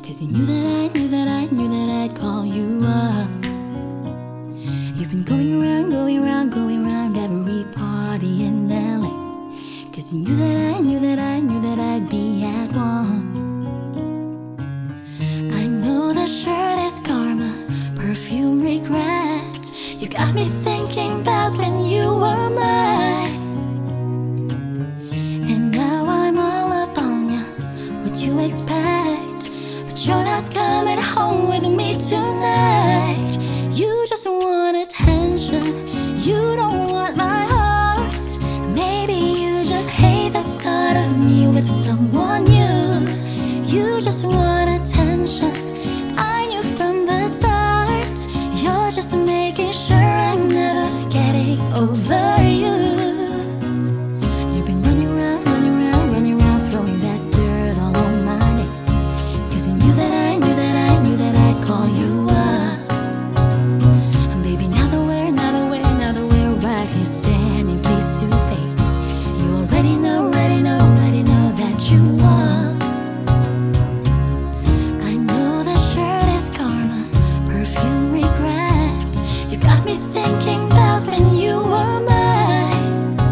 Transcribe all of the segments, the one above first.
'Cause you knew that I'd call you up. You've been going around every party in LA. 'Cause you knew that I'd be at one. I know that shirt is karma, perfume regret. You got me thinking about when you were mine. And now I'm all up on ya, what you expect? But you're not coming home with me tonight. You just want attention, you don't want my heart. Maybe you just hate the thought of me with someone new. You just want attention, I knew from the start. You're just making sure I'm never getting over you. You've been running around, throwing that dirt all on my name. 'Cause you knew that I'd call you up. And baby, now that we're right here standing face to face, you already know that you won. I know that shirt is karma, perfume regret. You got me thinking about when you were mine.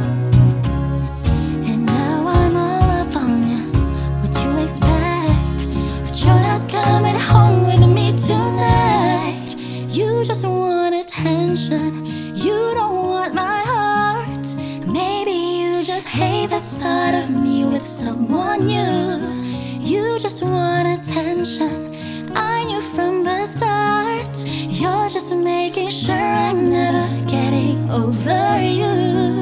And now I'm all up on ya, what you expect? But you're not coming home with me tonight. You just want attention, you don't want my heart. Maybe you just hate the thought of me with someone new. You just want attention, I knew from the start. You're just making sure I'm never getting over you.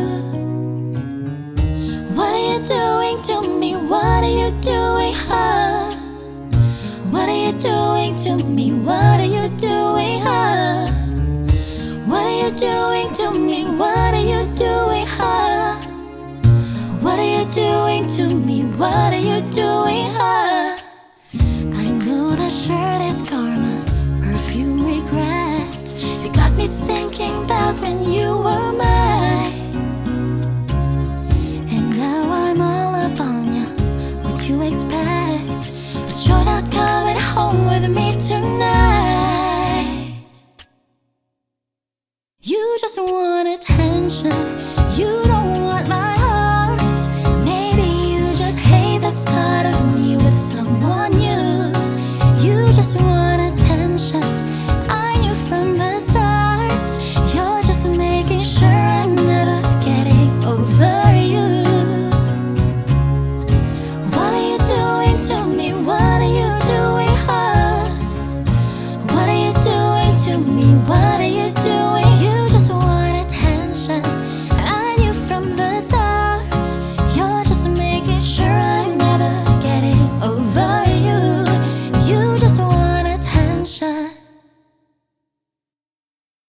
What are you doing to me? What are you doing, huh? What are you doing to me? What are you doing, huh? What are you doing to me? What are you doing, huh? What are you doing to me? What are you doing, huh?